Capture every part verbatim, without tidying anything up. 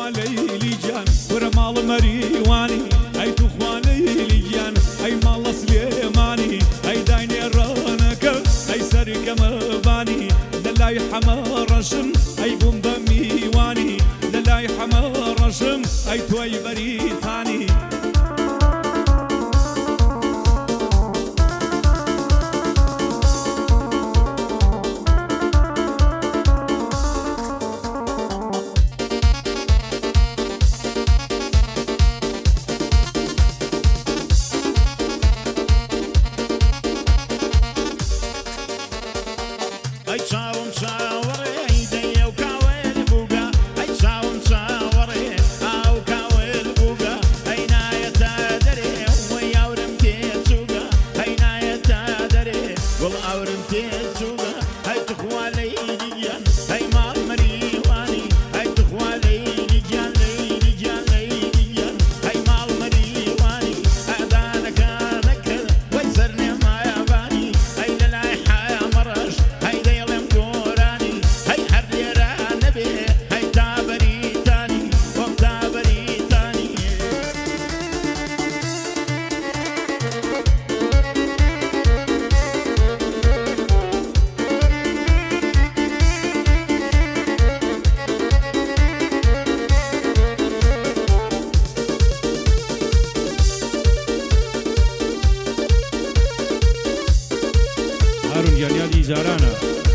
تخوا ليلي جان ورا مال مريواني أي تخوا ليلي جان أي مال سليماني أي دايني رانك أي سرك مباني للاي حمار رشم أي بوم بميواني للاي حمار رشم أي توي بريتاني جارانا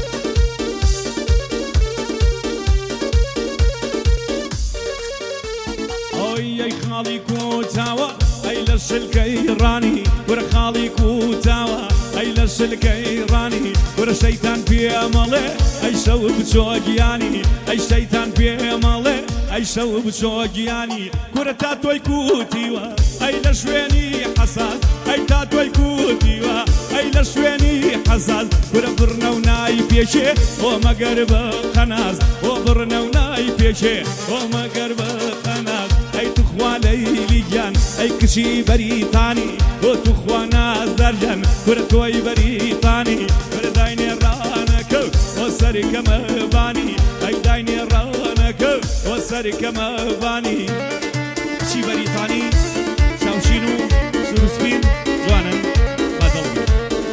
اوي اي خالي كوتاوا اي للشلكيراني ور خالي كوتاوا اي للشلكيراني ور شيطان في امله اي شوب شوقياني اي شيطان في امله اي شوب شوقياني كرتا توي كوتيوا اي لشويني حساس اي تاتوي كوتيوا اي لشويني حساس وربرنا وناي بيشي وما قرب خناس وبرنا وناي بيشي وما قرب خناس اي تخوى ليلي جان اي كشي بريطاني وتخوى ناس درجان ورتوي بريطاني وردايني رانك وسرك مباني اي دايني رانك وسرك مباني كشي بريطاني شاوشينو سروسفين جوانا بدل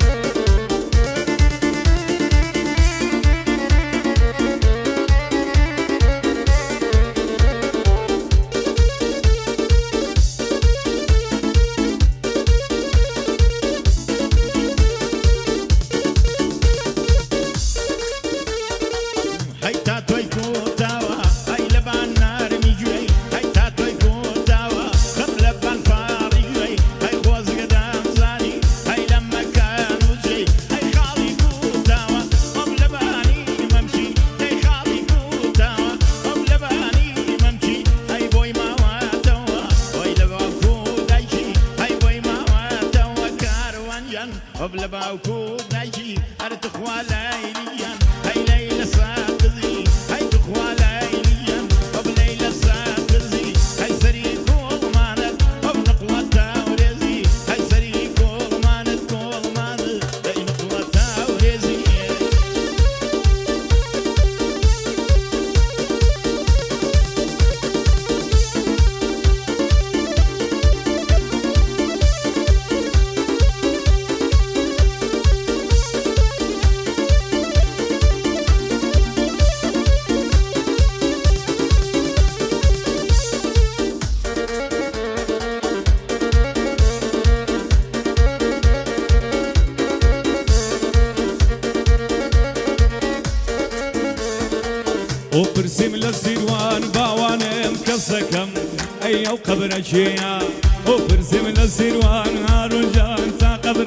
وبرسم للسيروان باوانم كسكم ايو قبرشيا وبرسم للسيروان هارجان تا قبر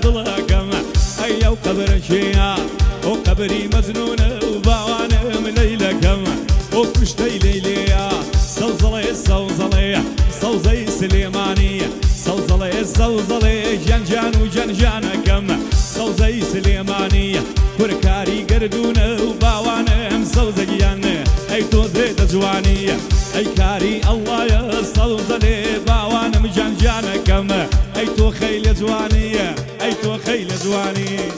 دلكم ايو قبرشيا وقبري مزنون وباوانم ليلكم وكشتي ليليا صوزلي صوزلي صوزي سليمانية صوزلي صوزلي جنجان وجنجانكم صوزي سليمانية كركاري قردون وباوانم صوزيان اي توزي دجوانية اي كاري الله يا صوزلي باوانم جنجانكم اي تو خيل جوانية اي تو خيل جوانية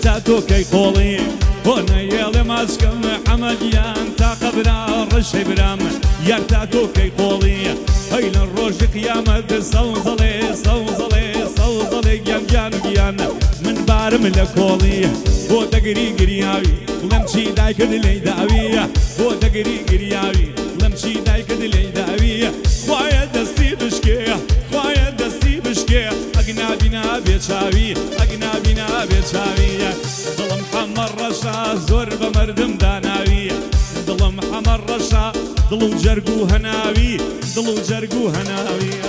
تا تۆکەی قۆڵی بۆ نەیێڵێ ماچکەم حەمەدیان تا قەبرا ڕەشەی برام یار تا تۆکەی قۆڵی هەی لە ڕۆژی قیامەت سەوزەڵێ سەوزەڵێ سەوزەڵێ گیان گیان گیان من بارم لە کۆڵی بۆ دەگری گریاوی لەم چی دایکرد لێی داویە بۆ دەگری گریاوی لەم چی دایکرد لێی داویە خوایە دەستی بشکێ خوایە دەستی بشکێ ئەگنابینا بێچاوی ئەگنابینا بێچاویە دڵم حەمە ڕەشا زۆر بە مەردم داناویە دڵم حەمە ڕەشا دڵ و جەرگ و هەناوی دڵ و جەرگ و هەناویە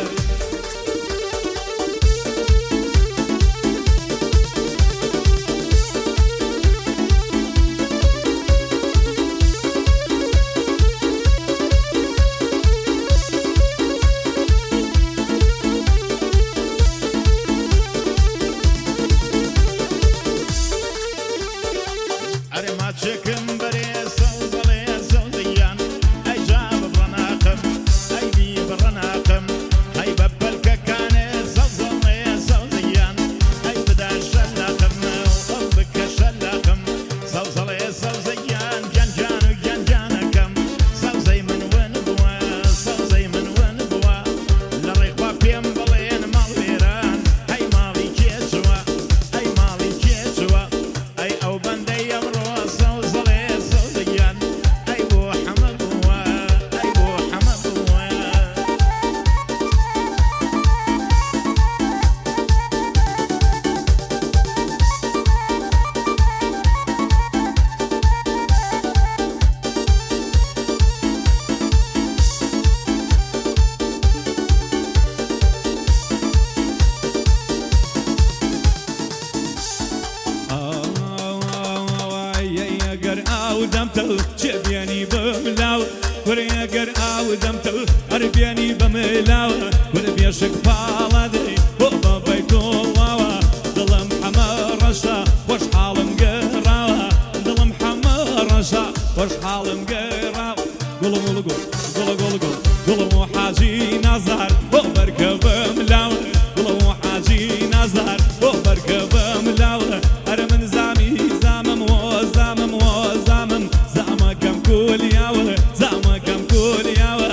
چێبیانی بەملاو وەرەگەر ئاودەمتە هەربیانی بەملاوە وەرە بێشک پاڵادەی بۆ بەبەی تۆڵاوە دڵم حەمە ڕەشە خۆشحاڵم گەڕاوە دڵم حەمە ڕەشە خۆشحاڵم گەڕاوە گوڵم وڵ گوڵ گوڵە گوڵ گوڵ گوڵم و حاجی نازار بۆ بەرکە بەملاوە گوڵم و حاجی نازار بۆ بەرکە بەملاوە هەرە من زامی زامم وە زامم وە زامم زامەکەم کولیاوە زامەکەم کولیاوە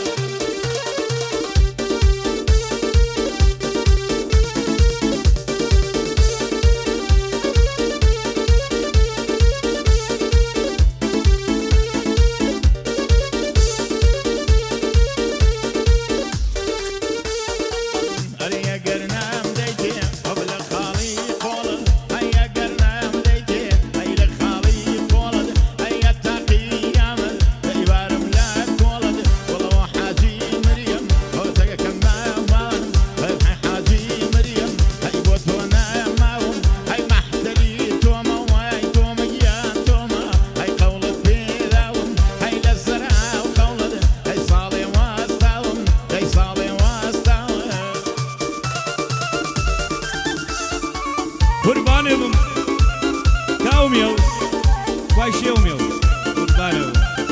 قربانم کاومیو وای شێومیو قوربانم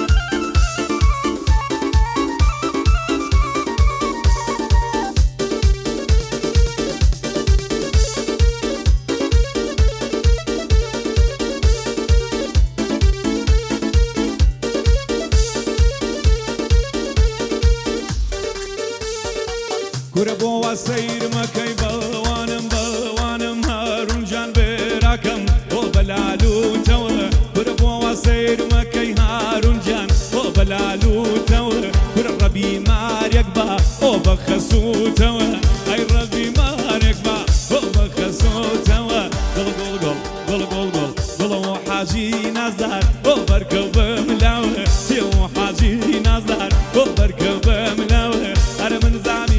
کورە بۆوە سەیر مەکەی بەوانم بەوانم هەروونجان بێراکەم بۆ بەلالوتەوە کورە بۆوە سەیر مەکەی هاروونجان بۆ بەلالوتەوە کورە ڕەبی مارێک بە بۆ بەخەسووتەوە ئەی ڕەبی مارێک بە بۆ بەخەسووتەوە گڵ گڵ گڵ گڵ گڵ گڵ گڵەوە حاجی نازدار بۆ بەرکە بەملاوە تێوە حاجی نازدار بۆ بەرکە بەملاوە هەرە من زامی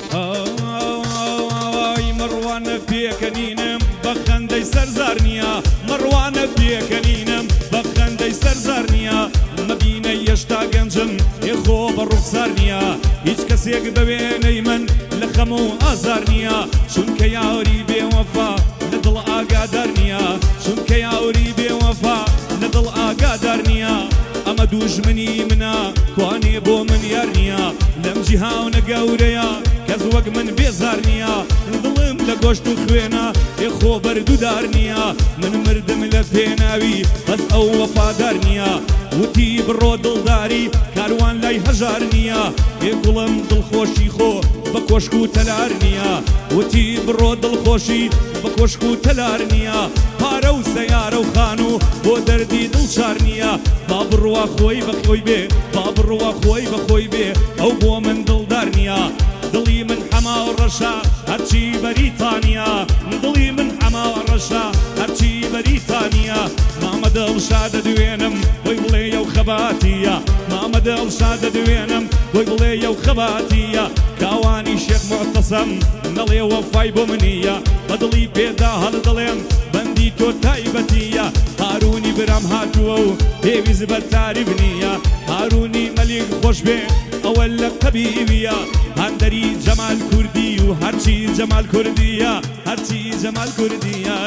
ئای مڕوانە پێکەنینم بە خەندەی سەرزار نییە مڕوانە پێکەنینم بە خەندەی سەرزار نییە مەبینە هێشتا گەنجم ێخۆ بە ڕوخسار نییە هیچ کەسێک بەوێنەی من لە خەم و ئازار نییە چونکە یاوەری بێوەفا لە دڵ ئاگادار نییە چونکە یاوەری بێوەفا لە دڵ ئاگادار نییە ئەمە دوژمنی منە کوانێ بۆ من یار نییە لەم جیهانە گەورەیە کەس وەک من بێزار نییە دڵم لە گۆشت و خوێنە ێخۆ بەردوودار نییە من مردم لە پێناوی بەس ئەو وەفادار نییە وتی بڕۆ دڵداری کاروان لای هەژار نییە بێگوڵم دڵخۆشی خۆ بە کۆشک و تەلار نییە وتی بڕۆ دڵخۆشی بە کۆشک و تەلار نییە پارە و سەیارە و خان و بۆ دەردی دڵشار نییە با بڕوا خۆی بە خۆی بێ با بڕوا خۆی بە خۆی بێ ئەو بۆ من دڵدار نییە دڵی من حەما و ڕەشە هەرچی بەریتانیا دڵی من حەما و ڕەشە هەرچی بەریتانیا مامە دڵشا دەدوێنم بۆی بڵێ ئەو خەباتیە مامە دڵشا دەدوێنم بۆی بڵێ ئەو خەباتیە کاوانی شێخ موعتەسەم نەڵێ وەفای بۆ منیە بە دڵی پێدا هەڵدڵێم بەندی تۆ تایبەتیە هارونی برام هاتووە و پێویست بە تاریف نییە هارونی مەلیک خۆش بێ ئەوە لە قەبیویە هەندەری جەمال کوردی و هەرچی جەمال کوردیە هەرچی جەمال کوردیە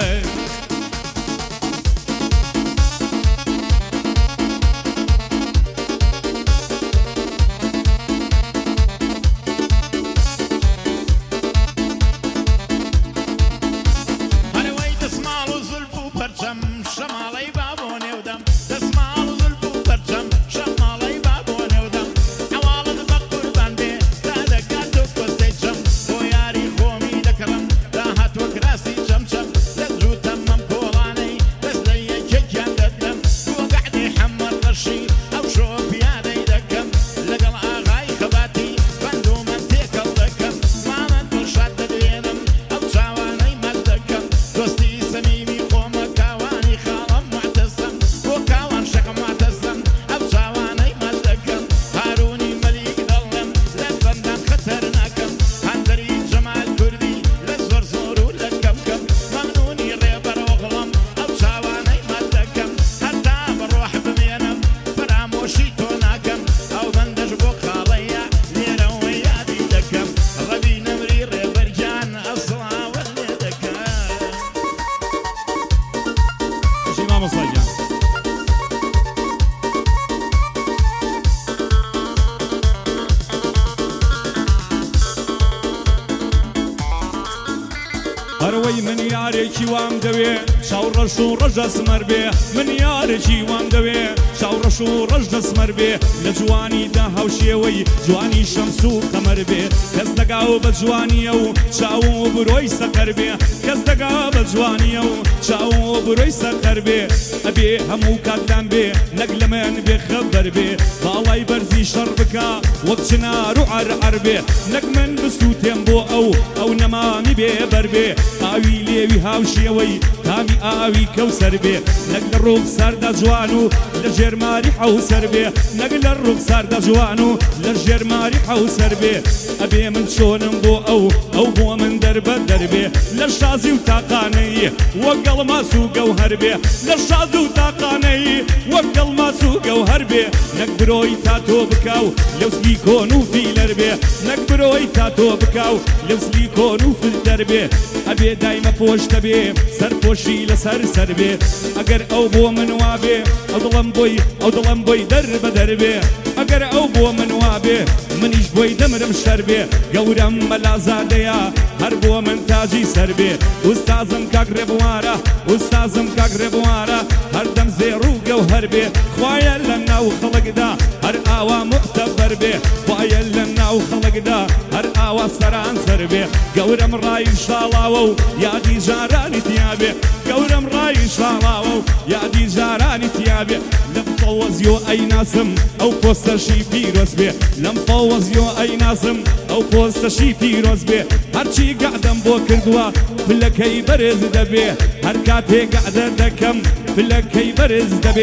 هەروەی من یارێکی وام دەوێ شاو ڕەش و ڕەش دەسمەر بێ من یارێکی وام دەوێ شاو ڕەش و ڕەش دەسمەر بێ لە جوانیدا هاوشێوەی جوانی شەمس و قەمەر بێ کەس دەگاو بە جوانیە و چاو و برۆی سەقەر بێ کەس دەگا بە جوانیە و چاو و برۆی سەقەر بێ ئەبێ هەموو کاتلام بێ نەک لە من بێ خەبەر بێ باڵای بەرزی شەڕ بکە وەک چنار و عەرعەر بێ نەک من بسووتێم بۆ ئەو ئەو نەمامی بێ بەر بێ ئاوی لێوی هاوشێوەی تامی ئاوی کەوسەر بێ نەک لە ڕووک سەردا جوان و لە ژێرماری حەوسەر بێ نەک لە ڕووک سەردا جوان و لە ژێرماری حەوسەر بێ ئەبێ من چۆنم بۆ ئەو ئەو بۆ من دەربە دەربێ لە شازی و تاقانەیی وەک گەڵماس و گەوهەر بێ لە شاز و تاقانەیی وەک گەڵماس و گەوهەر بێ نەک برۆی تا تۆ بکاو لەوسلی کۆن و فیلەر بێ نەک برۆی تا تۆ بکاو لەوسلی کۆن و فیلەر بێ ئەبێ دایمە پۆشتە بێ سەرپۆشی لەسەر سەر بێ ئەگەر ئەو بۆ من وابێ ئەو دڵم بۆی ئەو دڵم بۆی دەربە دەربێ ئەگەر ئەو بۆ من وابێ منیش بۆی دەمرم شەر بێ گەورەم مەلازادەیە هەر بۆ من تاجی سەر بێ ئوستازم کاک ڕێبوارە ئوستازم کاک ڕێبوارە هەردەم زێڕ و گەوهەر بێ خوایە لە ناو خەڵکدا هەر ئاوا موعتەبەر بێ خوایە لە ناو خەڵکدا هەر ئاوا سەران سەر بێ گەورەم ڕای شاڵاوە و یادی جارانی تیابێ گەورەم ڕای شاڵاوە و یادی جارانی تیابێ لەم فەوەزیۆ ئەیناسم ئەو پۆستەشی پیرۆز بێ لەم فەوەزیۆ ئەیناسم ئەو پۆستەشی پیرۆز بێ هەرچی گەعدەم بۆ کردووە پلەکەی بەرز دەبێ هەر کاتێک گەعدە دەکەم پلەکەی بەرز دەبێ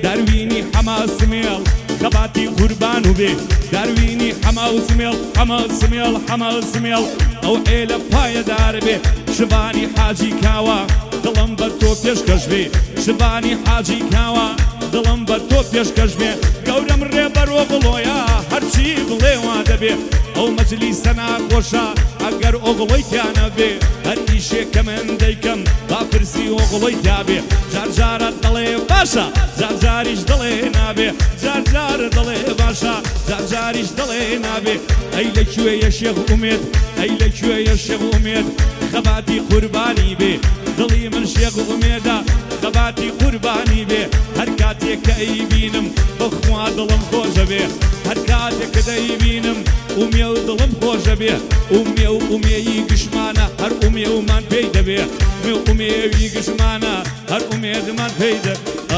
درويني حما سميل خباتي قربان وبي درويني حما وسميل حما سميل حما سميل او عيلة بايا دار بي شباني حاجي كاوا دڵم بە تۆ پێشکەش بێ شبانی حاجی کاوە دڵم بە تۆ پێشکەش بێ گەورەم ڕێبەرۆ بڵۆیە هەرچی بڵێ وا دەبێ ئەو مەجلیسە ناخۆشە ئەگەر ئۆغڵۆی تیانە بێ هەر ئیشێکە من دەیکەم با پرسی ئۆغڵۆی تا بێ جارجارە دەڵێ باشە جارجاریش دڵێ نابێ جارجارە دڵێ باشە جارجاریش دڵێ نابێ ئەی لەکوێیە شێخ ئومێد ئەی لەکوێیە شێخ ئومێد خەباتی قوربانی بێ دڵی من شێخ ئومێدە خەباتی قوربانی بێ هەر کاتێک کە ئەیبینم بەخوا دڵم خۆشە بێ هەر کاتێک کە دەیبینم ئومێ و دڵم خۆشە بێ ئومێ و ئومێیی گشمانە هەر ئومێ ومان پێی دەبێ ئومێ و ئومێوی گشمانە هەر ئومێدمان پێی دە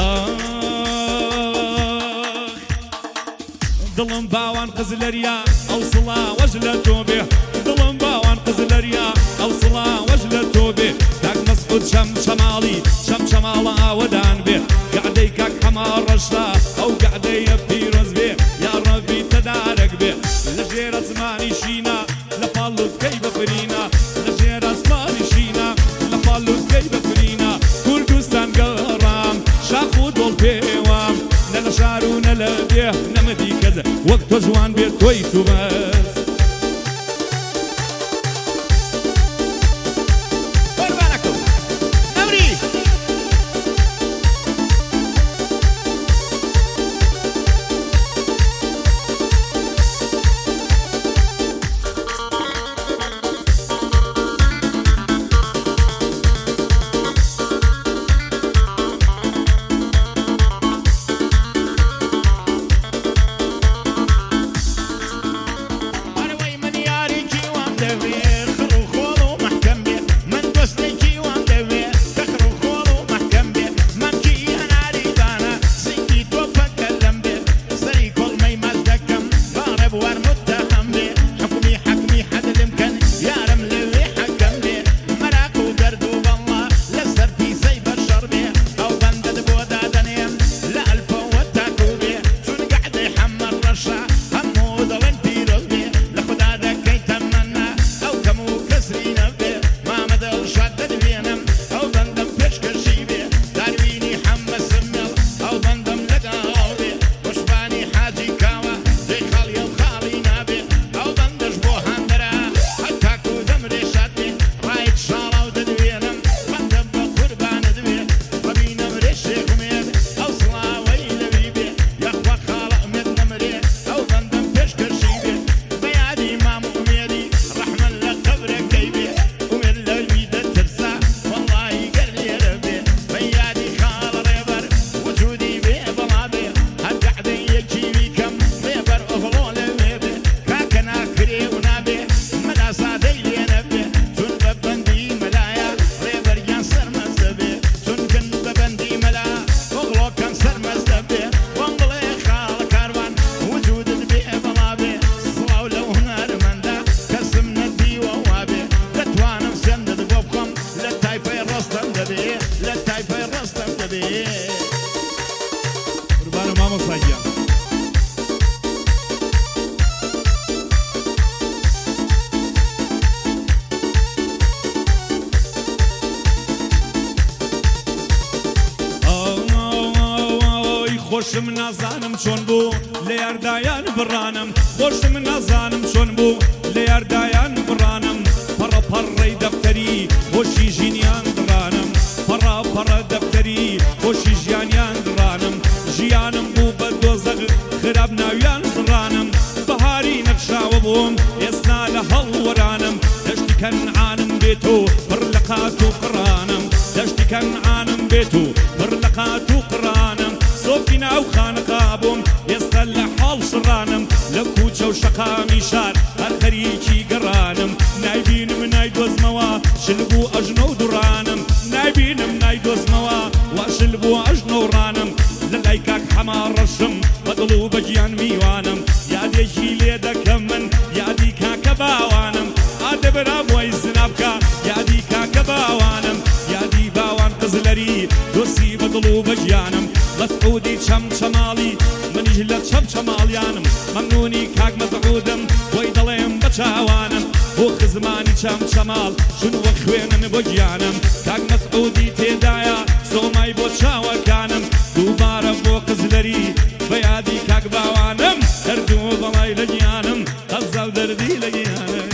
دڵم باوان قزلەریا ئەو سڵاوەش لە تۆ بێ دڵم باوان قزلەریا ئەو سڵاوەش لە تۆ بێ کاک مەسعود شەم شەماڵی شەم شەماڵە ئاوەدان بێ گەعدەی کاک حەما ڕەشتا ئەو گەعدەیە پیرۆز بێ یا ڕەبی تەدارەک بێ لە ژێرە زمانی شینە لە پاڵوتکەی بەفرینە لە ژێرە زمانی شینە لە پاڵوتکەی بەفرینە کوردستان گەڕام شاخ و دڵ پێوام نە لە شار و نە لە بێ نەمەدی کەدە وەک تۆ جوان بێت تۆی تو بەس خۆشم نازانم چۆن بوو لە یاردایان بڕانم خۆشم نازانم چۆن بوو لە یاردایان بڕانم پەڕە پەڕەی دەفتەری خۆشی ژینیان دڕانم پەڕە پەڕە دەفتەری خۆشی ژیانیان دڕانم ژیانم بوو بە دۆزەق خراپ ناویان زڕانم بەهاری نەخشاوە بووم ئێستا لە هەڵوەرانم دەشتی کەنعانم بێت و پڕ لە قات و قڕانم دەشتی کەنعانم بێت و پڕ لە قات و قڕانم سۆفی ناو خانەقا بووم ئێستا لە حاڵ شڕانم لە کوچە و شەقامی شار هەر خەریکی گەڕانم نایبینم نایدۆزمەوە شل بوو ئەژنە و دوڕانم نایبینم نایدۆزمەوە وا شل بوو ئەژنە و ڕانم لە لای کاک حەما ڕەشم بە دڵ و بە گیان میوانم یادێکی لێ دەکەم من یادی کاکە باوانم ئادەبرا بۆی زنا بکە یادی کاکە باوانم یادی باوان قزلەری دۆسی بە دڵ و بە گیانم مەسعودی چەم چەماڵی منیش لە چەم چەماڵیانم مەمنونی کاک مەسعودم بۆی دەڵێم بە چاوانم بۆ خزمانی چەم چەماڵ شون وە خوێنن بۆ گیانم کاک مەسعودی تێدایە سۆمای بۆ چاوەکانم دووبارە بۆ قزلەری بە یادی کاک باوانم هەردوو بەڵای لە گیانم قەزە و دەردی لە گیانم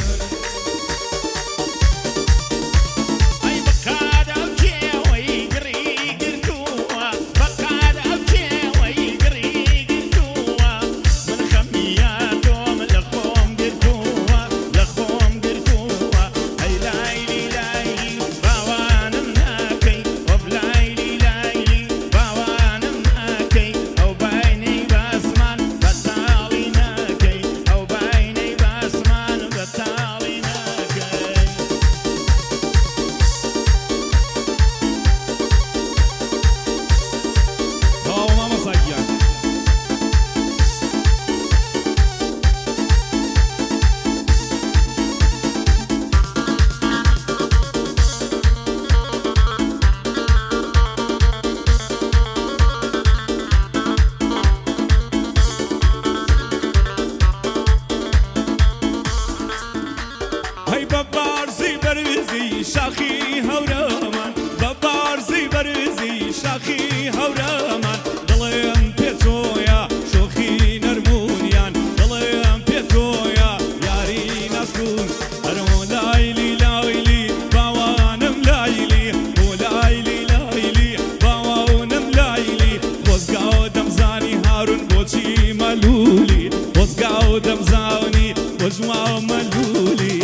شاخی هەورەمان بە بارزی بەرزی شاخی هەورەمان دڵێم پێتۆیە شۆخی نەرمونیان دڵێم پێتۆیە یاری ناسکون هەرۆ لایلی لایلی باوانم لایلی بۆ لایلی لایلی باوانم لایلی خۆزگاو دەمزانی هارون بۆچی مەلولی خۆزگاو دەمزانی بۆ ژواو مەلولی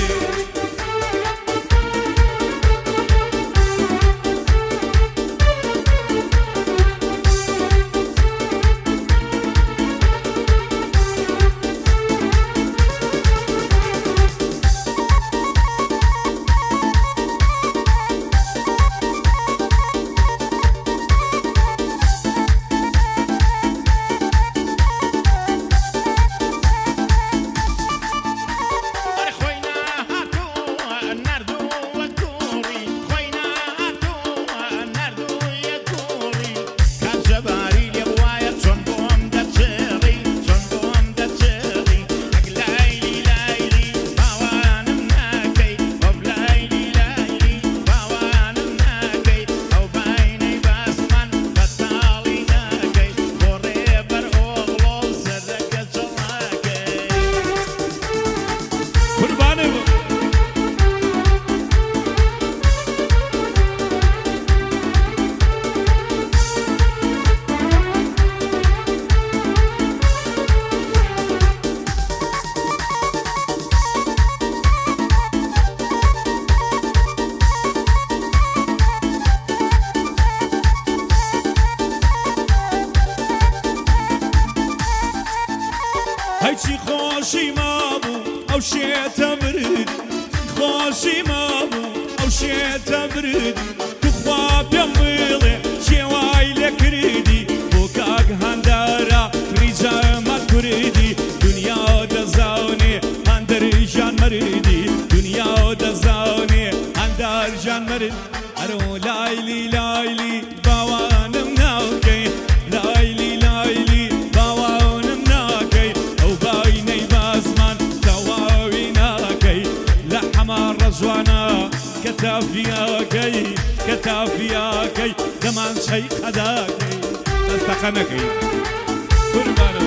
هەیچی خۆشی مابوو ئەو شێتە برد خۆشی مابوو ئەو شێتە برد توخوا پێم بڵێ شێوای لێ کردی بۆ کاک هەندارە ریجەمە کوردی دنیا دەزانێ هەندەرژان مردی دنیا دەزانێ هەندەرژان مرد ئەرۆ لایلی لایلی باوانم ناوکەی لایلی لایلی باوانم ناکەی ئەو باینەی بازمان تەواوی ناکەی لە حەمار ڕەجوانە کە تافیاکەی کە تافیاکەی دەمان شەی قەداکەی دەستەقە نەکەی قوربانە